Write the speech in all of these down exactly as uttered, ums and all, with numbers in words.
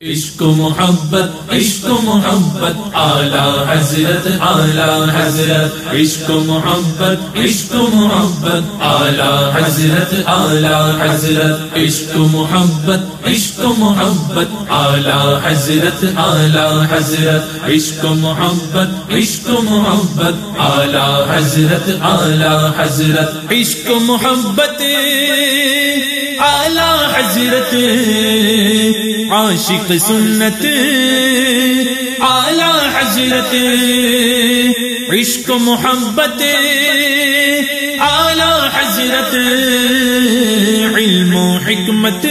عشق و محبت عشق و محبت اعلی حضرت اعلی حضرت عشق و محبت عشق و محبت اعلی حضرت اعلی حضرت عشق و محبت عشق و محبت اعلی حضرت اعلی حضرت عشق و محبت عشق و محبت اعلی حضرت اعلی حضرت عشق و محبت اعلی حضرت عاشق سنت اعلی حضرت عشق و محبت اعلی حضرت علم و حکمت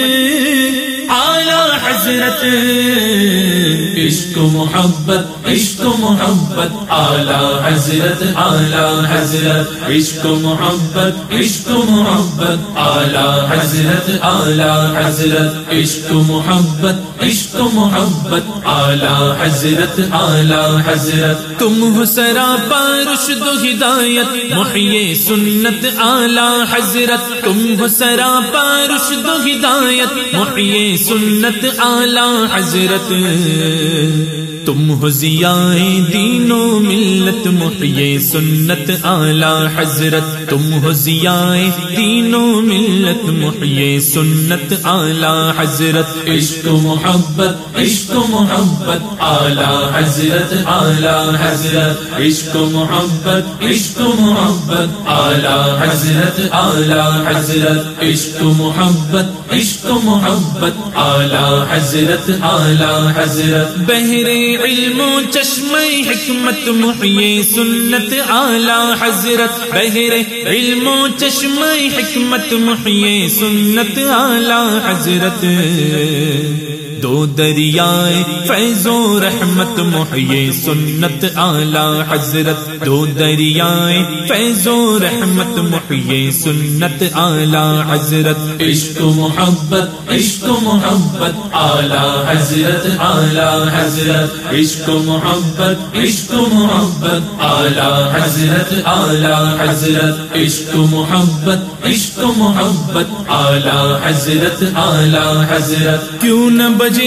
اعلی حضرت عشق و محبت عشق و محبت اعلی حضرت اعلی حضرت عشق و محبت عشق و محبت اعلی حضرت اعلی حضرت عشق و محبت عشق و محبت اعلی حضرت اعلی حضرت تم ہو سراپا رشد و ہدایت محیی سنت اعلی حضرت تم ہو سراپا رشد و ہدایت محیی سنت اعلی حضرت تم ہو ضیاء دین و ملت محیی سنت اعلی حضرت تم ہو ضیاء دین و ملت محیی سنت اعلی حضرت عشق و محبت عشق و محبت اعلی حضرت اعلی حضرت عشق و محبت عشق و محبت اعلی حضرت اعلی حضرت عشق و محبت عشق و محبت اعلی حضرت اعلی حضرت بہر علم و چشمہ حکمت محیی سنت اعلی حضرت بہر علم و چشمہ حکمت محیی سنت اعلی حضرت دو دریائے فیض و رحمت محیی سنت اعلی حضرت دو دریائے فیض و رحمت محیی سنت اعلی حضرت عشق و محبت عشق و محبت اعلی حضرت اعلی حضرت عشق و محبت عشق و محبت اعلی حضرت اعلی حضرت عشق و محبت عشق و محبت اعلی حضرت اعلی حضرت کیوں نہ بجے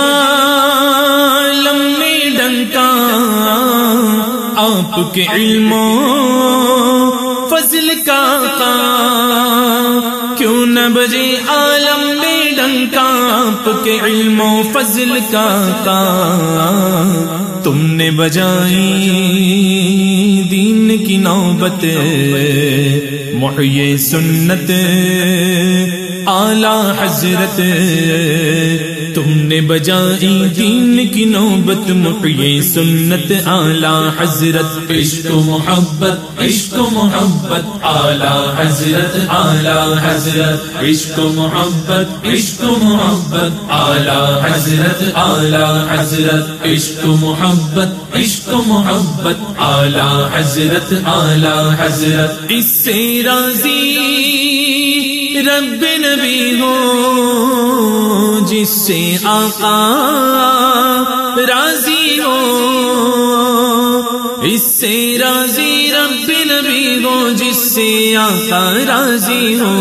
عالم میں ڈنکا آپ کے علم و فضل کا کیوں نہ بجے عالم میں ڈنکا آپ کے علم و فضل کا تم نے بجائی دین کی نوبت محیی سنت اعلی حضرت تم نے بجائی دین کی نوبت محیی سنت اعلی حضرت عشق و محبت عشق و محبت اعلی حضرت اعلی حضرت عشق و محبت عشق و محبت اعلی حضرت اعلی حضرت عشق و محبت عشق و محبت اعلی حضرت اعلی حضرت اس سے راضی رب نبی ہو جس سے آقا راضی ہو اس سے راضی رب نبی ہو جس سے آقا راضی ہو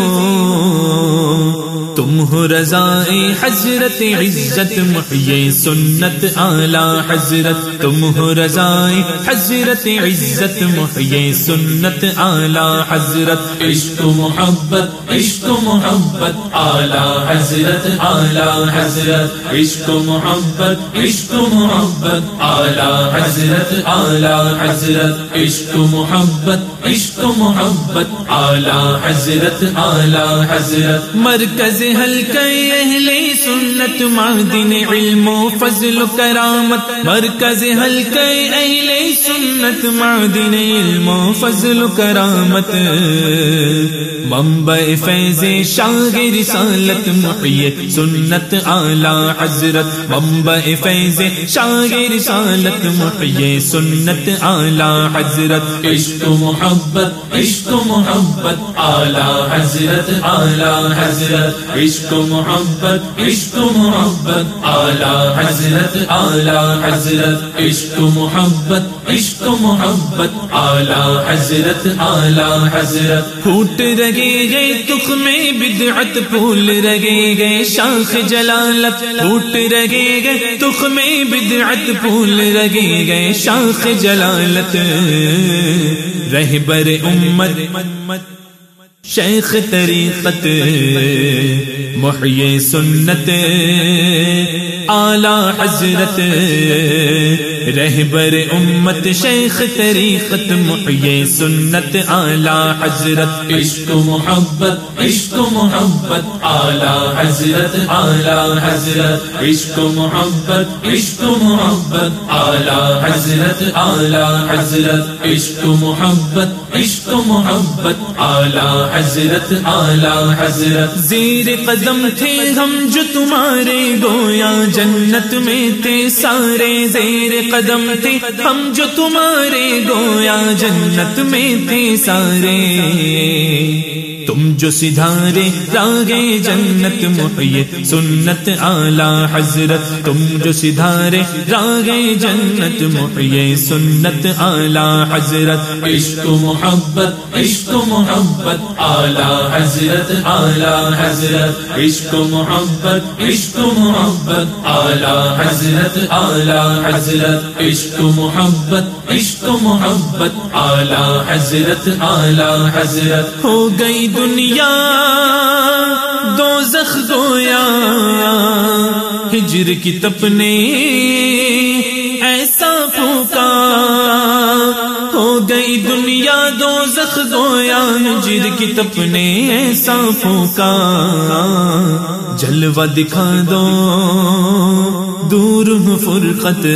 تم ہو رضائے حضرت عزت محیی سنت اعلی حضرت تم ہو رضائے حضرت عزت محیی سنت اعلی حضرت عشق و محبت عشق و محبت اعلی حضرت اعلی حضرت عشق و محبت عشق و محبت اعلی حضرت اعلی حضرت عشق و محبت عشق و محبت اعلی حضرت اعلی حضرت مرکز حلقہ اہل سنت معدن علم و فضل و کرامت مرکز حلقہ اہل سنت معدن علم و فضل و کرامت منبع فیض شاہ رسالت محیی سنت اعلی حضرت منبع فیض شاہ رسالت محیی سنت اعلی حضرت عشق و محبت عشق و محبت اعلی حضرت اعلی حضرت عشق محبت عشق محبت اعلی حضرت اعلی حضرت عشق محبت عشق محبت اعلی حضرت اعلی حضرت پھوٹ رگے گئے تخم بدعت پھول رگے گئے شاخ جلالت پھوٹ رگے گئے تخم بدعت پھول رگے گئے شاخ جلالت رہبر امت شیخ طریقت محیی سنت اعلی حضرت رہبر امت شیخ طریقت محیی سنت اعلی حضرت عشق محبت عشق محبت اعلی حضرت اعلی حضرت عشق محبت عشق محبت اعلی حضرت اعلی حضرت عشق محبت عشق محبت اعلی حضرت اعلی حضرت زیر قدم تھے ہم جو تمہارے گویا جنت میں تھے سارے زیر قدم تھے ہم جو تمہارے گویا جنت میں تھے سارے تم جو سدھارے راگے جنت محیی سنت اعلی حضرت تم جو سدھارے راگے جنت محیی سنت اعلی حضرت عشق محبت عشق محبت اعلی حضرت اعلی حضرت عشق محبت عشق محبت اعلی حضرت اعلی حضرت عشق محبت عشق محبت اعلی حضرت اعلی حضرت ہو گئی دنیا دوزخ گویا ہجر کی تپنے ایسا پھونکا ہو گئی دنیا دوزخ گویا ہجر کی تپنے ایسا پھونکا جلوہ دکھا دو دور فرقت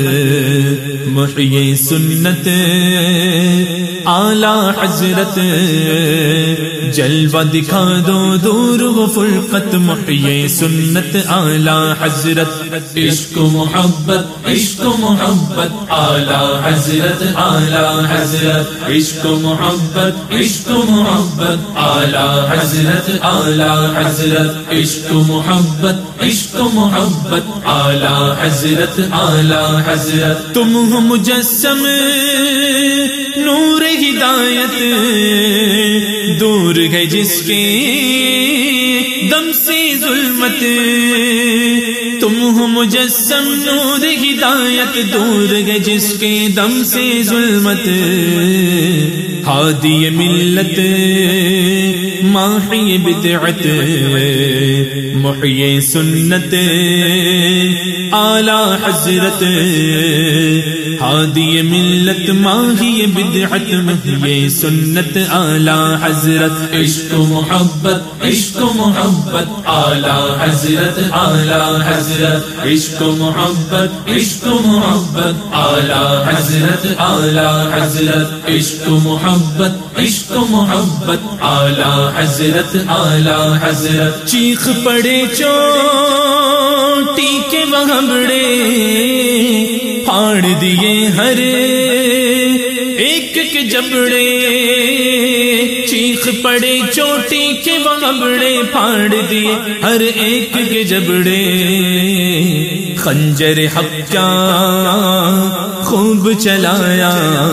محیی سنت اعلی حضرت جلوہ دکھا دو دور فرقت محیی سنت اعلی حضرت عشق محبت عشق محبت اعلی حضرت اعلی حضرت عشق محبت عشق محبت اعلی حضرت اعلی حضرت عشق محبت عشق محبت اعلی حضرت اعلی حضرت تم ہو مجسم نور ہدایت دور گئے جس کے دم سے ظلمت تم ہو مجسم نور ہدایت دور گئے جس کے دم سے ظلمت ہادی ملت ماحی بدعت محیی سنت اعلی حضرت ہادی ملت ماحی بدعت محیی سنت اعلی حضرت عشق محبت عشق محبت اعلی حضرت اعلی حضرت عشق محبت عشق محبت اعلی حضرت اعلی حضرت عشق محبت عشق محبت اعلی حضرت اعلی حضرت چیخ پڑے چوٹی کے وہمڑے پھاڑ دیے ہر ایک کے جبڑے چیخ پڑے چوٹی کے وہمڑے پھاڑ دیے ہر ایک کے جبڑے خنجر حق کیا خوب چلایا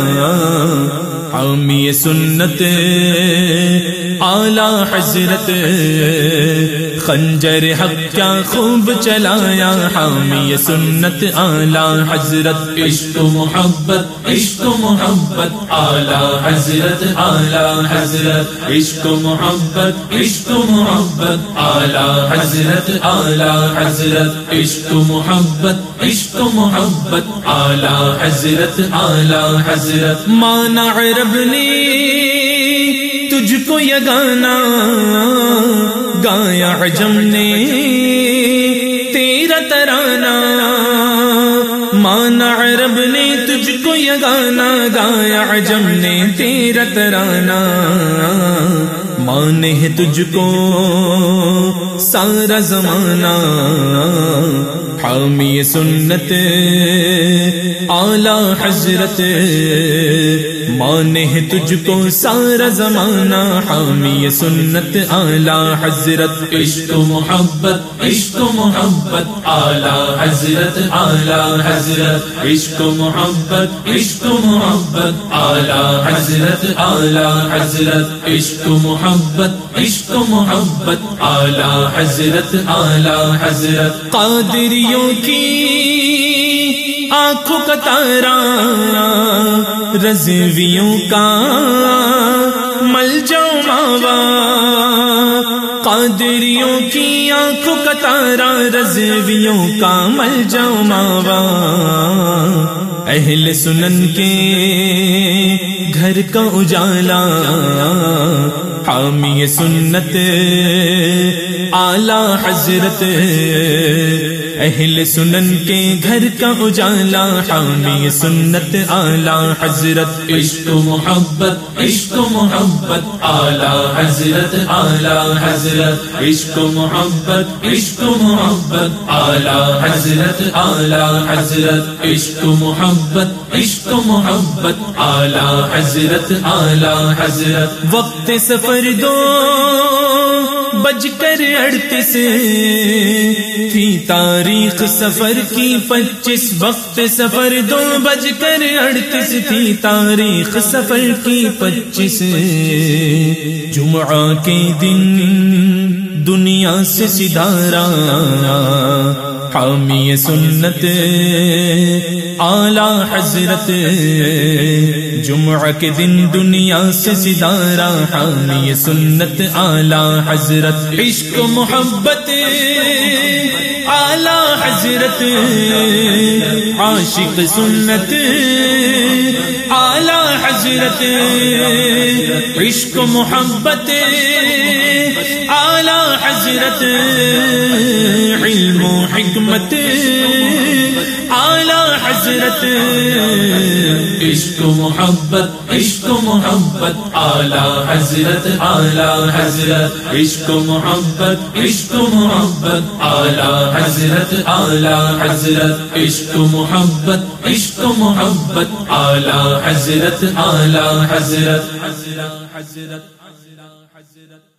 حامی سنت اعلی حضرت خنجر حق کیا خوب چلایا حامی سنت اعلی حضرت عشق محبت عشق محبت اعلی حضرت اعلی حضرت عشق محبت عشق محبت اعلی حضرت اعلی حضرت عشق محبت عشق محبت اعلی حضرت اعلی حضرت مانا عرب نے تجھ کو یگانا گایا عجم نے تیرا ترانہ مانا عرب نے تجھ کو یگانا گایا عجم نے تیرا ترانہ مانے ہے تجھ کو سارا زمانہ حامی سنت آلہ حضرت مانے تجھ کو سارا زمانہ حامی سنت آلہ حضرت عشق محبت عشق محبت آلہ حضرت آلہ حضرت عشق محبت عشق محبت آلہ حضرت آلہ حضرت عشق محبت عشق محبت آلہ حضرت آلہ حضرت قادریوں کی آنکھوں کا تارا رضویوں کا ملجا ماوا قادریوں کی آنکھوں کا تارا رضویوں کا ملجا ماوا اہل سنن کے گھر کا اجالا حامی سنت آلہ حضرت اہل سنن کے گھر کا اجالا حامی سنت آلہ حضرت عشق محبت عشق محبت آلہ حضرت آلہ حضرت عشق محبت عشق محبت آلہ حضرت آلہ حضرت عشق محبت عشق محبت آلہ حضرت آلہ حضرت وقت سفر دو بج کر اڑتیس تھی تاریخ سفر کی پچیس وقت سفر دو بج کر اڑتیس تھی تاریخ سفر کی پچیس جمعہ کے دن دنیا سے سدھارا حامی سنت آلہ حضرت جمعہ کے دن دنیا سے سدھارا حامی سنت آلہ حضرت عشق محبت آلہ حضرت عاشق سنت آلہ حضرت عشق محبت آلہ حضرت علم و حکمت آلہ حضرت عشق محبت عشق محبت آلہ حضرت آلہ حضرت عشق محبت عشق محبت آلہ حضرت آلہ حضرت عشق محبت عشق محبت آلہ حضرت آلہ حضرت حضرت حضرت حضرت